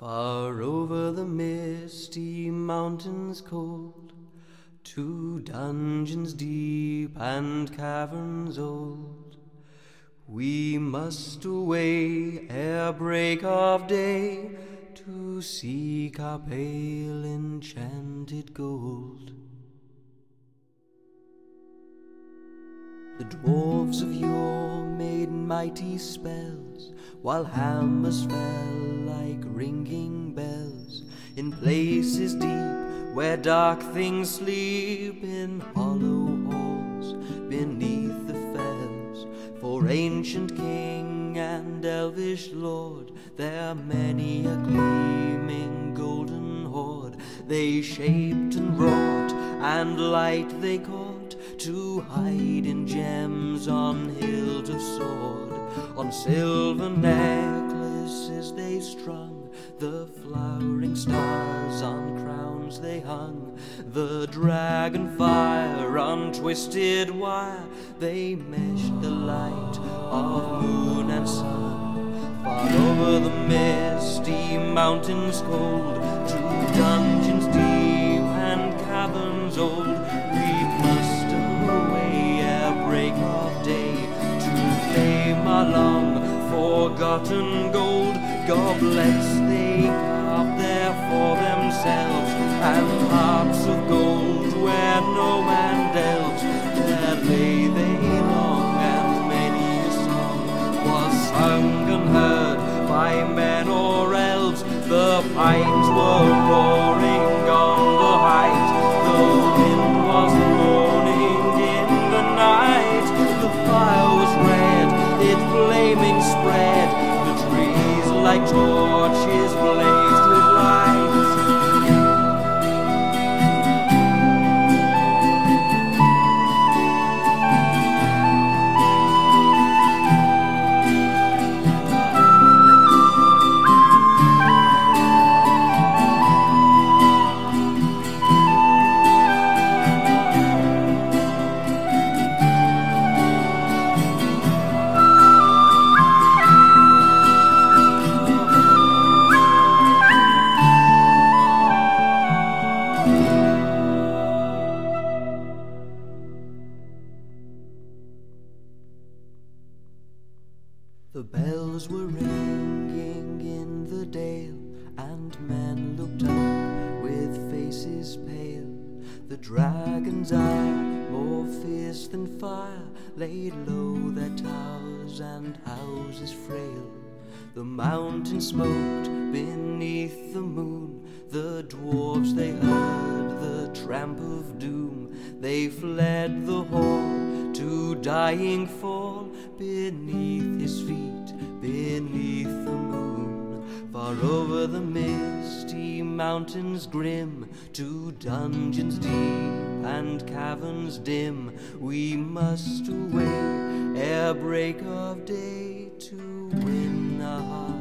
Far over the misty mountains cold, to dungeons deep and caverns old, we must away ere break of day to seek our pale enchanted gold. The dwarves of yore made mighty spells, while hammers fell like ringing bells, in places deep where dark things sleep, in hollow halls beneath the fells. For ancient king and elvish lord, there many a gleaming golden hoard they shaped and wrought, and light they caught, to hide in gems on hilt of sword. On silver necklaces they strung the flowering stars, on crowns they hung the dragon fire, on twisted wire they meshed the light of moon and sun. Far over the misty mountains cold, to dungeons deep and caverns old, we must away ere break of day to claim our long forgotten gold. Goblets they carved there for themselves, and hearts of gold where no man delves. There lay they long, and many a song was sung and heard by men or elves. The pines were roaring on the height, the wind was moaning in the night. The fire was red, it flaming spread, the trees like torches blazed with light. The bells were ringing in the dale, and men looked up with faces pale. The dragon's eye, more fierce than fire, laid low their towers and houses frail. The mountain smoked beneath the moon, the dwarves they heard the tramp of doom. They fled the hall to dying fall, beneath his feet, beneath the moon. Far over the misty mountains grim, to dungeons deep and caverns dim, we must away ere break of day to win a heart.